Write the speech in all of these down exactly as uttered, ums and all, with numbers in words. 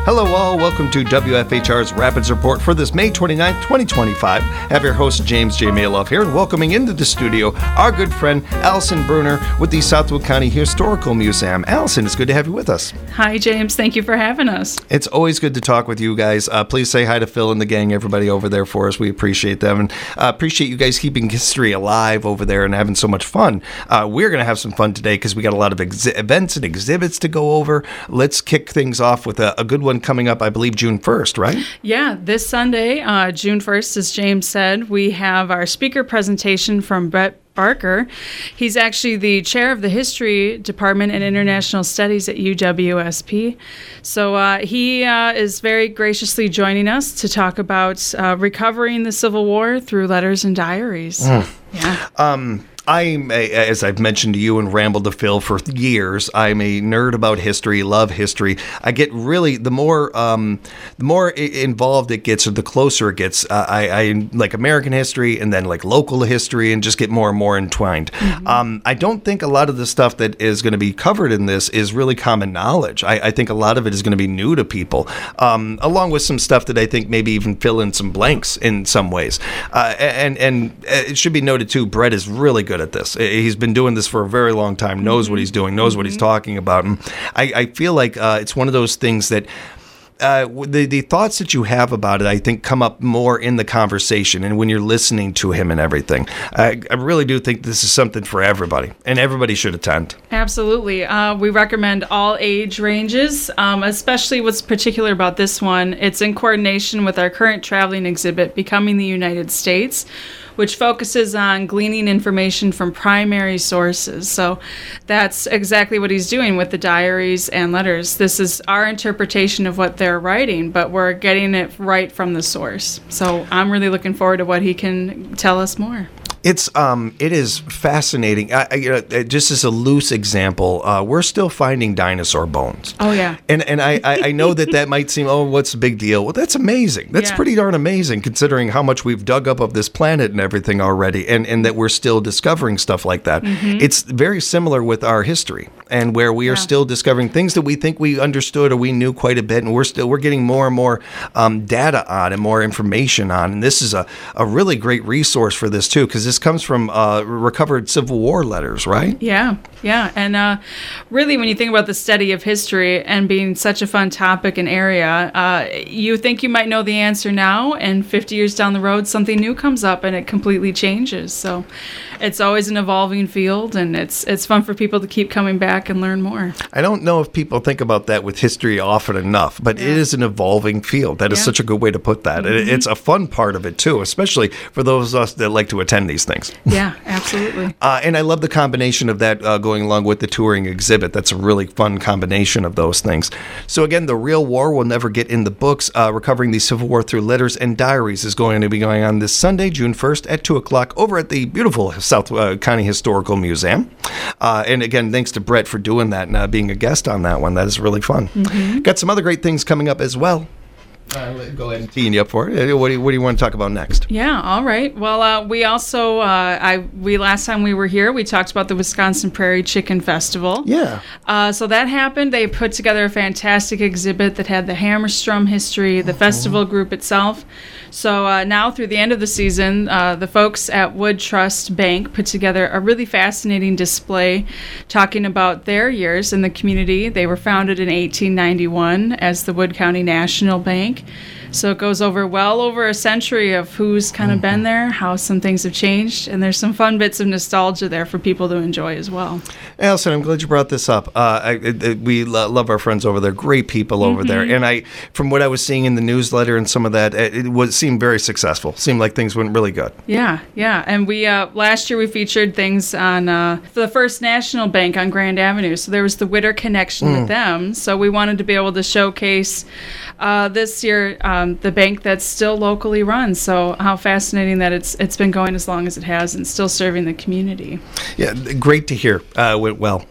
Hello all, welcome to W F H R's Rapids Report for this May twenty-ninth, twenty twenty-five. I have your host James J. Maloff here, and welcoming into the studio our good friend Allison Bruner with the Southwood County Historical Museum. Allison, it's good to have you with us. Hi James, thank you for having us. It's always good to talk with you guys. Uh, please say hi to Phil and the gang, everybody over there for us. We appreciate them, and uh, appreciate you guys keeping history alive over there and having so much fun. Uh, we're going to have some fun today because we got a lot of ex- events and exhibits to go over. Let's kick things off with a, a good one coming up, I believe, June first, right? Yeah, this Sunday, uh, June first, as James said, we have our speaker presentation from Brett Barker. He's actually the chair of the History Department and International Studies at U W S P. So uh, he uh, is very graciously joining us to talk about uh, recovering the Civil War through letters and diaries. Mm. Yeah. Um. I'm, a, as I've mentioned to you and rambled to Phil for years, I'm a nerd about history, love history. I get really, the more um, the more involved it gets, or the closer it gets, uh, I, I like American history and then like local history and just get more and more entwined. Mm-hmm. Um, I don't think a lot of the stuff that is going to be covered in this is really common knowledge. I, I think a lot of it is going to be new to people, um, along with some stuff that I think maybe even fill in some blanks in some ways. Uh, and, and it should be noted too, Brett is really good at this. He's been doing this for a very long time, knows mm-hmm. what he's doing, knows mm-hmm. what he's talking about. And I, I feel like uh, it's one of those things that uh, the, the thoughts that you have about it, I think, come up more in the conversation and when you're listening to him and everything. I, I really do think this is something for everybody, and everybody should attend. Absolutely. Uh, we recommend all age ranges, um, especially what's particular about this one. It's in coordination with our current traveling exhibit, Becoming the United States, which focuses on gleaning information from primary sources. So that's exactly what he's doing with the diaries and letters. This is our interpretation of what they're writing, but we're getting it right from the source. So I'm really looking forward to what he can tell us more. It's um, it is fascinating. I, I, you know, just as a loose example, uh, we're still finding dinosaur bones. Oh yeah, and and I, I, I know that that might seem, oh, what's the big deal? Well, that's amazing. That's yeah. pretty darn amazing considering how much we've dug up of this planet and everything already, and, and that we're still discovering stuff like that. Mm-hmm. It's very similar with our history, and where we are yeah. still discovering things that we think we understood or we knew quite a bit, and we're still we're getting more and more um, data on and more information on. And this is a, a really great resource for this too, because this comes from uh, recovered Civil War letters, right? Yeah, yeah. And uh, really, when you think about the study of history and being such a fun topic and area, uh, you think you might know the answer now, and fifty years down the road, something new comes up and it completely changes. So it's always an evolving field, and it's it's fun for people to keep coming back and learn more. I don't know if people think about that with history often enough, but yeah. it is an evolving field. That is yeah. such a good way to put that. Mm-hmm. It's a fun part of it, too, especially for those of us that like to attend these things. Yeah, absolutely. uh, and I love the combination of that uh, going along with the touring exhibit. That's a really fun combination of those things. So again, The Real War Will Never Get in the Books. Uh, Recovering the Civil War Through Letters and Diaries is going to be going on this Sunday, June first at two o'clock over at the beautiful South uh, County Historical Museum. Uh, and again, thanks to Brett for doing that and uh, being a guest on that one. That is really fun. Mm-hmm. Got some other great things coming up as well. Uh, go ahead and teeing you up for it. What do you, what do you want to talk about next? Yeah, all right. Well, uh, we also, uh, I we last time we were here, we talked about the Wisconsin Prairie Chicken Festival. Yeah. Uh, so that happened. They put together a fantastic exhibit that had the Hammerstrom history, the uh-huh. festival group itself. So uh, now through the end of the season, uh, the folks at Wood Trust Bank put together a really fascinating display talking about their years in the community. They were founded in eighteen ninety-one as the Wood County National Bank. So it goes over well over a century of who's kind of mm-hmm. been there, how some things have changed, and there's some fun bits of nostalgia there for people to enjoy as well. Allison, I'm glad you brought this up. Uh, I, I, we lo- love our friends over there, great people over mm-hmm. there, and I, from what I was seeing in the newsletter and some of that, it, it was seemed very successful. Seemed like things went really good. Yeah, yeah, and we uh, last year we featured things on uh, the First National Bank on Grand Avenue, so there was the Witter connection mm. with them. So we wanted to be able to showcase uh, this year. Um, the bank that's still locally run. So how fascinating that it's it's been going as long as it has and still serving the community. Yeah, great to hear. Uh, went well.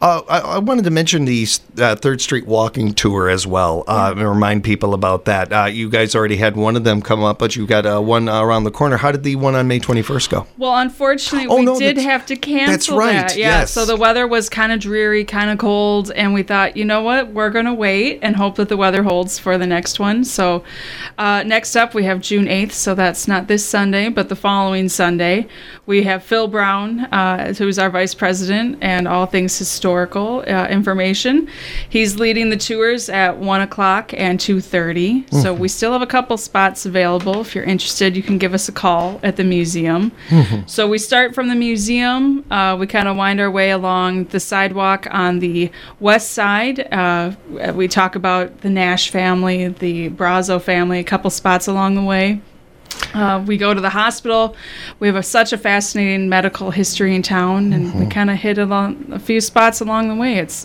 Uh, I, I wanted to mention the uh, Third Street Walking Tour as well, uh, and remind people about that. Uh, you guys already had one of them come up, but you got uh, one uh, around the corner. How did the one on May twenty-first go? Well, unfortunately, Oh, we no, did that's- have to cancel that's right, that. Yeah, yes. so the weather was kind of dreary, kind of cold, and we thought, you know what, we're going to wait and hope that the weather holds for the next one. So uh, next up, we have June eighth, so that's not this Sunday, but the following Sunday. We have Phil Brown, uh, who's our vice president and all things historical uh, information. He's leading the tours at one o'clock and two thirty. Mm-hmm. So we still have a couple spots available. If you're interested, you can give us a call at the museum. Mm-hmm. So we start from the museum. Uh, we kind of wind our way along the sidewalk on the west side. Uh, we talk about the Nash family, the Brazo family, a couple spots along the way. Uh, we go to the hospital. We have a, such a fascinating medical history in town, and mm-hmm. we kind of hit along a few spots along the way. It's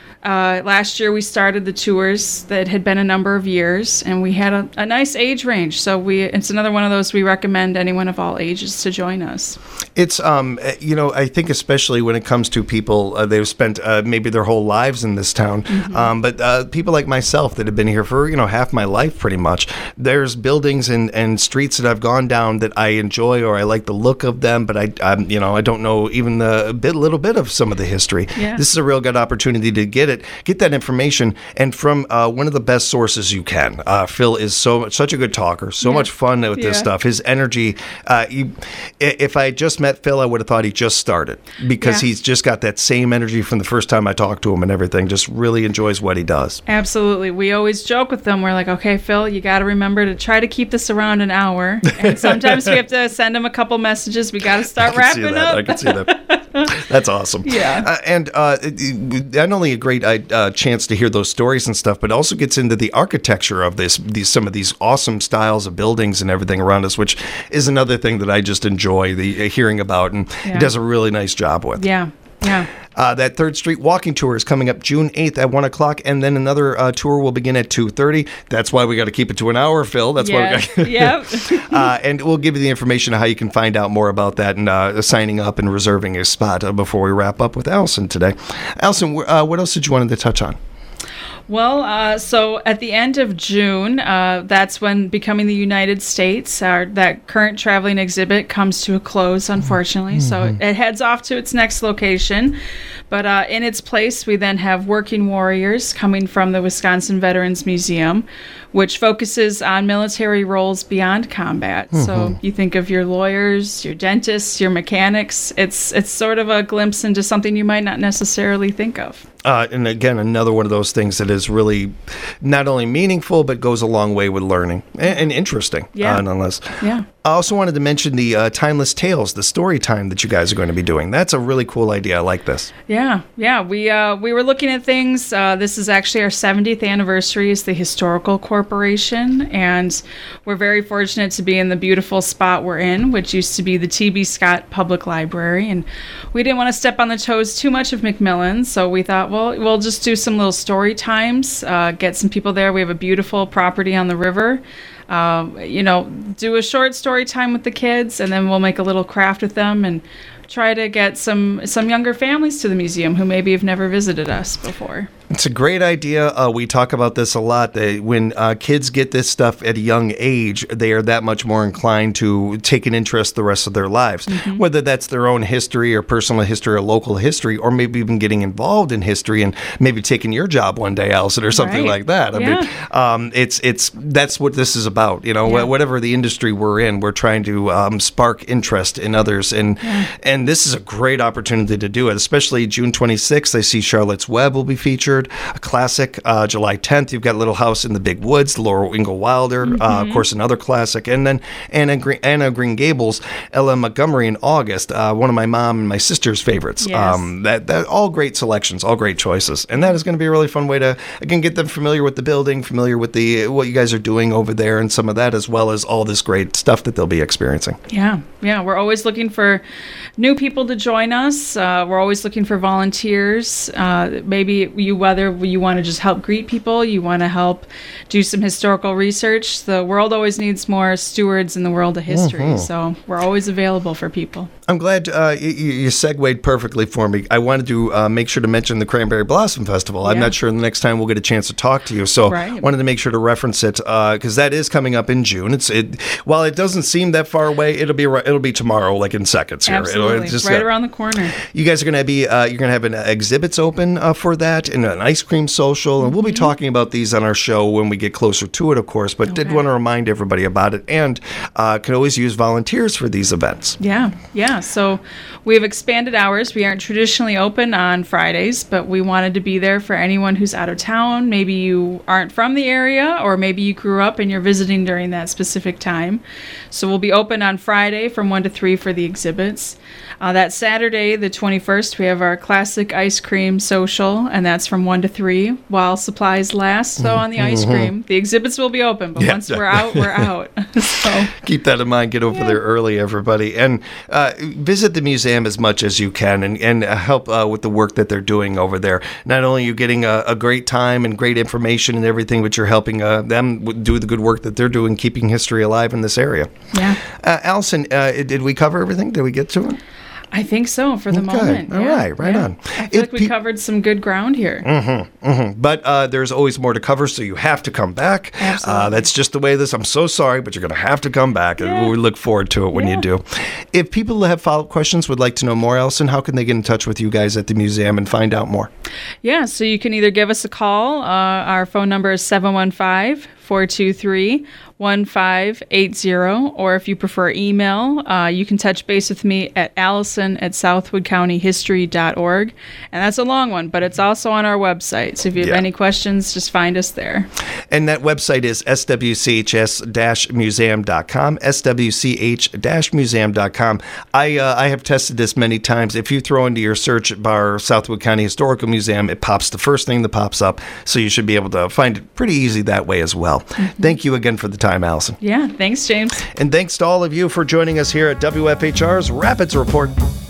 uh, last year we started the tours that had been a number of years, and we had a, a nice age range. So we it's another one of those we recommend anyone of all ages to join us. It's, um, you know, I think especially when it comes to people, uh, they've spent uh, maybe their whole lives in this town, mm-hmm. um, but uh, people like myself that have been here for, you know, half my life pretty much, there's buildings and, and streets that I've gone down that I enjoy or I like the look of them, but I, um, you know, I don't know even the bit, little bit of some of the history. Yeah. This is a real good opportunity to get it, get that information, and from uh, one of the best sources you can. Uh, Phil is so such a good talker, so yeah. much fun with yeah. this stuff. His energy, uh, you, if I had just met Phil, I would have thought he just started because yeah. he's just got that same energy from the first time I talked to him and everything. Just really enjoys what he does. Absolutely. We always joke with them. We're like, okay, Phil, you got to remember to try to keep this around an hour. And sometimes we have to send him a couple messages. We got to start I can wrapping see that. up. I can see that. That's awesome. Yeah. Uh, and uh, not only a great uh, chance to hear those stories and stuff, but also gets into the architecture of this, these some of these awesome styles of buildings and everything around us, which is another thing that I just enjoy the uh, hearing about, and Yeah. he does a really nice job with. Yeah. Yeah. Uh, that Third Street Walking Tour is coming up June eighth at one o'clock, and then another uh, tour will begin at two thirty. That's why we got to keep it to an hour, Phil. That's yes. why we got Yep. uh, and we'll give you the information on how you can find out more about that and uh, signing up and reserving a spot uh, before we wrap up with Allison today. Allison, uh, what else did you want to touch on? Well, uh, so at the end of June, uh, that's when Becoming the United States, our, that current traveling exhibit, comes to a close, unfortunately. Mm-hmm. So it heads off to its next location. But uh, in its place, we then have Working Warriors coming from the Wisconsin Veterans Museum, which focuses on military roles beyond combat. Mm-hmm. So you think of your lawyers, your dentists, your mechanics. It's it's sort of a glimpse into something you might not necessarily think of. Uh, and again, another one of those things that is really not only meaningful, but goes a long way with learning and, and interesting, yeah. uh, nonetheless. Yeah. I also wanted to mention the uh, Timeless Tales, the story time that you guys are going to be doing. That's a really cool idea. I like this. Yeah, yeah. We uh, we were looking at things. Uh, this is actually our seventieth anniversary as the Historical Corporation, and we're very fortunate to be in the beautiful spot we're in, which used to be the T B Scott Public Library. And we didn't want to step on the toes too much of Macmillan, so we thought, well, we'll just do some little story times, uh, get some people there. We have a beautiful property on the river. Uh, you know, do a short story time with the kids, and then we'll make a little craft with them and try to get some some younger families to the museum who maybe have never visited us before. It's a great idea. Uh, we talk about this a lot. That when uh, kids get this stuff at a young age, they are that much more inclined to take an interest the rest of their lives, mm-hmm. whether that's their own history or personal history or local history, or maybe even getting involved in history and maybe taking your job one day, Allison, or something right. like that. I yeah. mean, um, it's it's that's what this is about. You know, yeah. whatever the industry we're in, we're trying to um, spark interest in others, and yeah. and this is a great opportunity to do it. Especially June twenty-sixth, I see Charlotte's Web will be featured, a classic. Uh, July tenth, you've got Little House in the Big Woods, Laura Ingalls Wilder, mm-hmm. uh, of course, another classic. And then Anna Green, Anna Green Gables, Ella Montgomery in August, uh, one of my mom and my sister's favorites. Yes. Um, that, that all great selections, all great choices. And that is going to be a really fun way to, again, get them familiar with the building, familiar with the what you guys are doing over there and some of that, as well as all this great stuff that they'll be experiencing. Yeah, yeah. We're always looking for new people to join us. Uh, we're always looking for volunteers. Uh, maybe you, whether you want to just help greet people, you want to help do some historical research. The world always needs more stewards in the world of history, mm-hmm. so we're always available for people. I'm glad uh, you, you segued perfectly for me. I wanted to uh, make sure to mention the Cranberry Blossom Festival. Yeah. I'm not sure the next time we'll get a chance to talk to you, so right. I wanted to make sure to reference it because uh, that is coming up in June. It's it while it doesn't seem that far away, it'll be it'll be tomorrow, like in seconds here. Absolutely, it'll, just, right uh, around the corner. You guys are going to be uh, you're going to have an exhibits open uh, for that and an ice cream social, and mm-hmm. we'll be talking about these on our show when we get closer to it, of course. But okay. did want to remind everybody about it, and uh, can always use volunteers for these events. Yeah, yeah. So we have expanded hours. We aren't traditionally open on Fridays, but we wanted to be there for anyone who's out of town. Maybe you aren't from the area, or maybe you grew up and you're visiting during that specific time. So we'll be open on Friday from one to three for the exhibits. Uh, that Saturday, the twenty-first, we have our classic ice cream social, and that's from one to three while supplies last. So on the ice cream, the exhibits will be open, but yeah. once we're out, we're out. So keep that in mind. Get over yeah. there early, everybody, and uh, visit the museum as much as you can, and, and help uh, with the work that they're doing over there. Not only are you getting a, a great time and great information and everything, but you're helping uh, them do the good work that they're doing, keeping history alive in this area. Yeah. Uh, Allison, uh, did we cover everything? Did we get to it? I think so for the okay. moment. All yeah. right, right yeah. on. I feel it, like we pe- covered some good ground here. Mm-hmm, mm-hmm. But uh, there's always more to cover, so you have to come back. Absolutely. Uh, that's just the way this. I'm so sorry, but you're going to have to come back, yeah. and we look forward to it when yeah. you do. If people have follow-up questions, would like to know more, Allison, how can they get in touch with you guys at the museum and find out more? Yeah, so you can either give us a call. Uh, our phone number is seven one five, four two three, one five eight zero, or if you prefer email, uh, you can touch base with me at allison at southwood county history dot org. And that's a long one, but it's also on our website. So if you have yeah. any questions, just find us there. And that website is s w c h s dash museum dot com, s w c h dash museum dot com. I, uh, I have tested this many times. If you throw into your search bar Southwood County Historical Museum, it pops the first thing that pops up. So you should be able to find it pretty easy that way as well. Mm-hmm. Thank you again for the time, Allison. Yeah, thanks, James. And thanks to all of you for joining us here at W F H R's Rapids Report.